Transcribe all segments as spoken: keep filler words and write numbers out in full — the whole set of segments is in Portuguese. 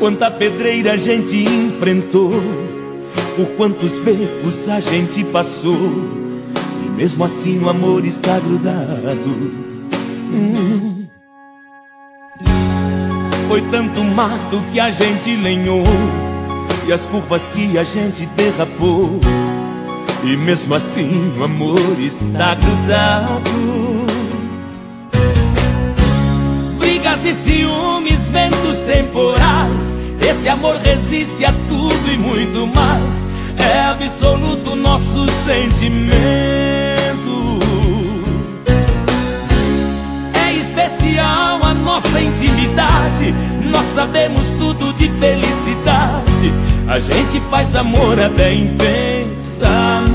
Quanta pedreira a gente enfrentou, por quantos becos a gente passou, e mesmo assim o amor está grudado. hum. Foi tanto mato que a gente lenhou, e as curvas que a gente derrapou, e mesmo assim o amor está grudado. Brigas e ciúmes, ventos temporais, esse amor resiste a tudo e muito mais. É absoluto nosso sentimento, é especial a nossa intimidade. Nós sabemos tudo de felicidade, a gente faz amor até em pensamento.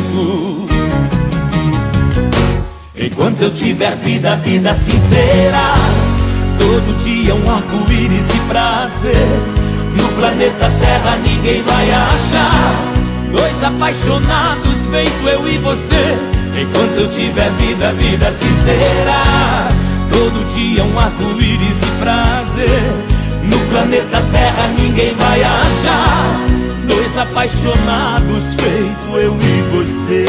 Enquanto eu tiver vida, vida sincera, todo dia um arco-íris e prazer. No planeta Terra ninguém vai achar dois apaixonados feito eu e você. Enquanto eu tiver vida, vida sincera, todo dia um arco-íris e prazer. No planeta Terra ninguém vai achar dois apaixonados feito eu e você.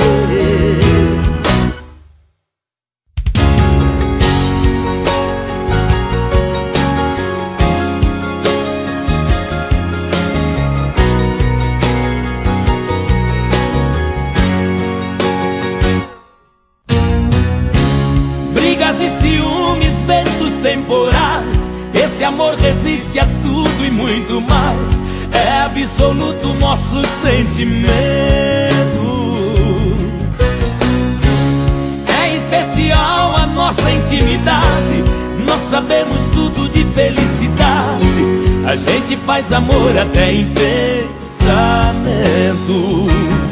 E ciúmes, ventos temporais, esse amor resiste a tudo e muito mais. É absoluto nosso sentimento, é especial a nossa intimidade. Nós sabemos tudo de felicidade, a gente faz amor até em pensamento.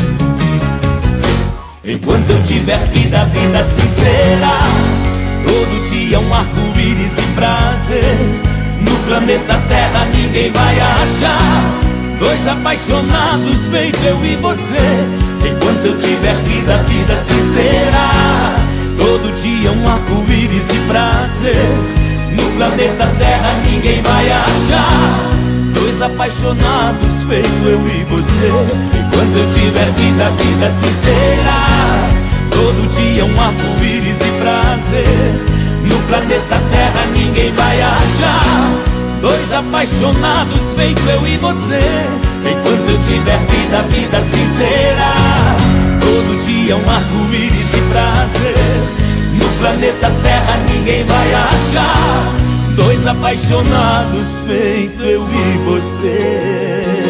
Enquanto eu tiver vida, vida sincera, todo dia um arco-íris e prazer. No planeta Terra ninguém vai achar dois apaixonados feito eu e você. Enquanto eu tiver vida, vida sincera, todo dia um arco-íris e prazer. No planeta Terra ninguém vai achar dois apaixonados feito eu e você. Enquanto eu tiver vida, vida sincera, todo dia um arco-íris e prazer. No planeta Terra ninguém vai achar dois apaixonados feito eu e você. Enquanto eu tiver vida, vida sincera, todo dia um arco-íris e prazer. No planeta Terra ninguém vai achar dois apaixonados feito eu e você.